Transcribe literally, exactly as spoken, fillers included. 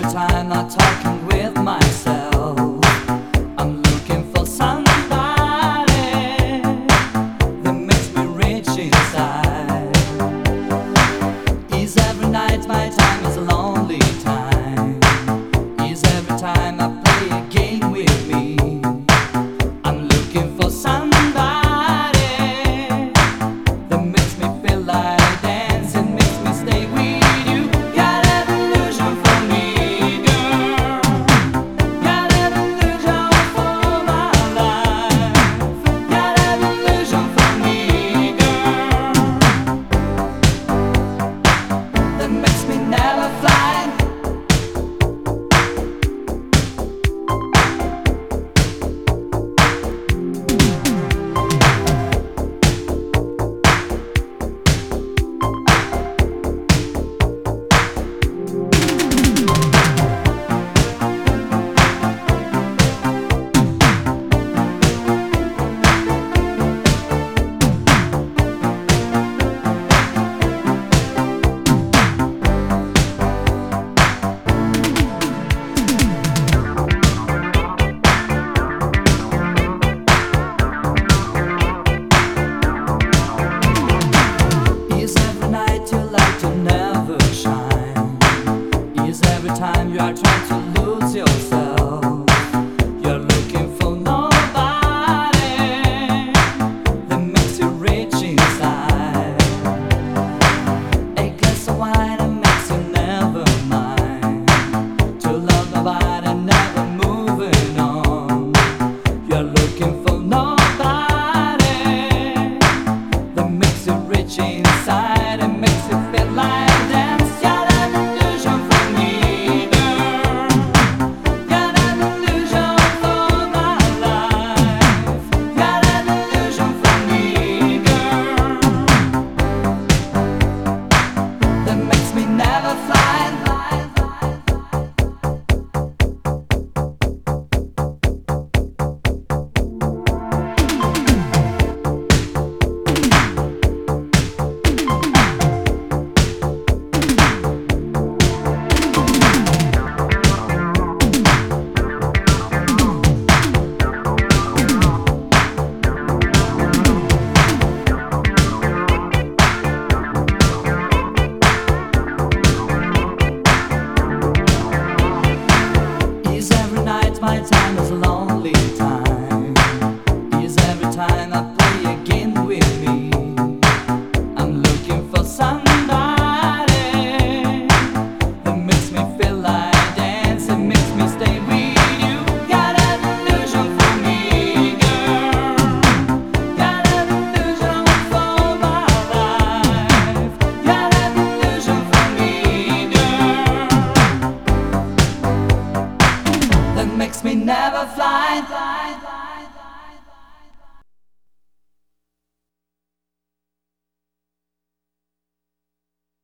time I'm talking with myself. I'm looking for somebody that makes me rich inside. Is every night my time is a lonely time? Is every time I play a game with me? I'm looking for somebody that makes me feel like dance and makes me stay with you. Got an illusion for me, girl. Got an illusion for my life. Got an illusion for me, girl, that makes me never fly. Every time you are trying to lose yourself, you're looking for nobody that makes you rich inside. A glass of wine that makes you never mind. To love nobody, never moving on. You're looking for nobody that makes you rich inside and makes you feel like dance. My time is a lonely time. Is every time I